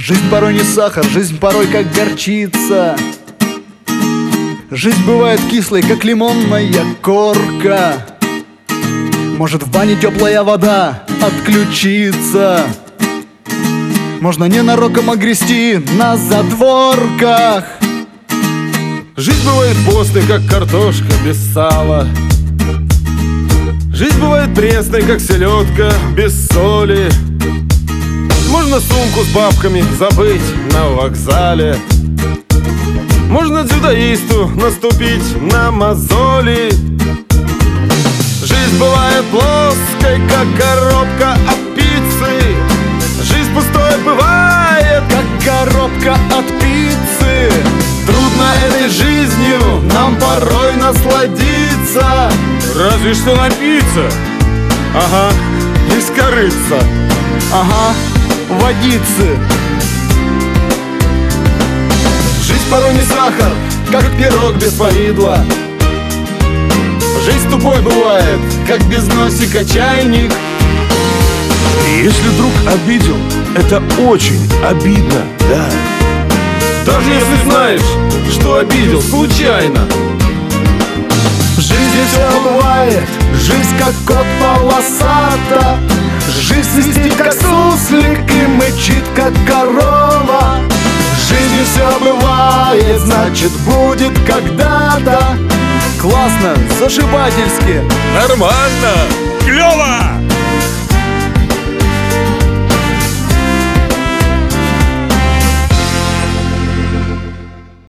Жизнь порой не сахар, жизнь порой как горчица. Жизнь бывает кислой, как лимонная корка. Может в бане теплая вода отключиться. Можно ненароком огрести на задворках. Жизнь бывает постной, как картошка без сала. Жизнь бывает пресной, как селедка без соли. Можно сумку с бабками забыть на вокзале. Можно дзюдоисту наступить на мозоли. Жизнь бывает плоской, как коробка от пиццы. Жизнь пустой бывает, как коробка от пиццы. Трудно этой жизнью нам порой насладиться. Разве что напиться. Ага, из корыца. Ага, водицы. Жизнь порой не сахар, как пирог без повидла. Жизнь тупой бывает, как без носика чайник. И если вдруг обидел, это очень обидно, да. Даже если знаешь, что обидел случайно. В жизни все бывает, жизнь как кот полосата. Жизнь свистит как суслик и мычит как корова. В жизни все бывает, значит будет когда-то. Классно, зашибательски. Нормально, клево.